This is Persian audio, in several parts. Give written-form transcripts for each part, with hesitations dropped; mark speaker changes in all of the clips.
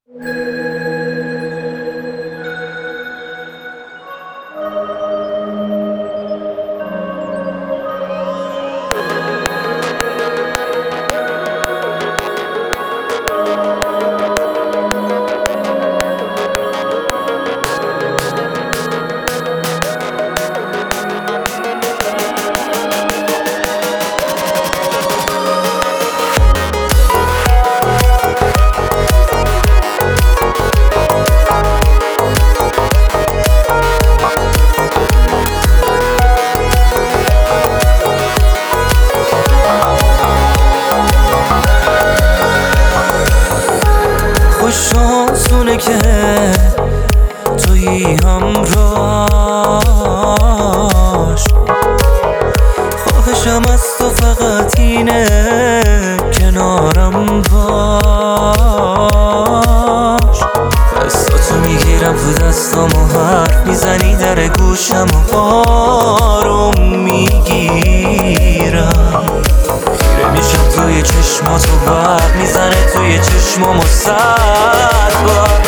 Speaker 1: خوشانسونه که تویی همراهش، خواهشم از تو فقط اینه کنارم باش. دستاتو میگیرم تو دستام و حرف میزنی در گوشم و آروم میگیرم، خیره میشم توی چشماتو برق میزنه توی چشمام و صد بار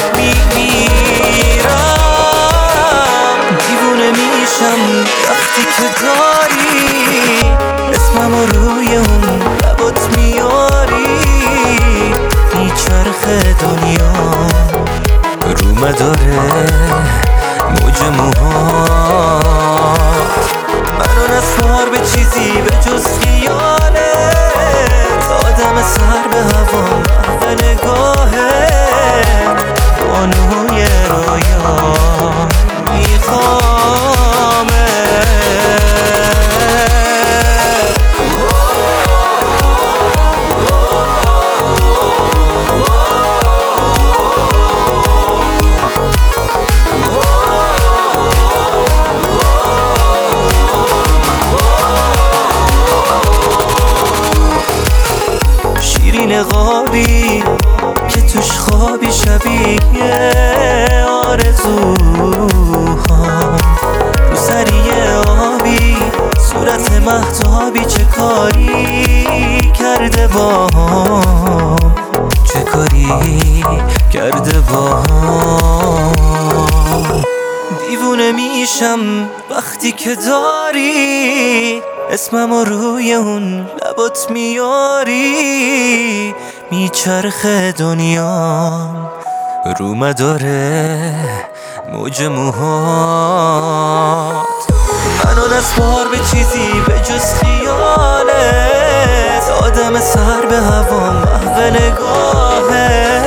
Speaker 1: میمیرم. دیوونه میشم وقتی که داری اسمم روی اون لبات میاری، میچرخه دنیا رو مداره موج موهات، منو نسپار به چیزی به جز خیالت، آدم سر به هوا محو نگاهه، بانوی رویا میخوامه. شیرین خوابی که توش خوابی شبیه آرزوهام، رو سریه آبی صورت مهتابی، چه کاری کرده باهام، چه کاری کرده باهام. دیوونه میشم وقتی که داری اسمم روی اون لبات میاری، میچرخه دنیام رو مداره موج موهات، منو نسپار به چیزی به جز خیالت، آدم سر به هوا محو نگاهه،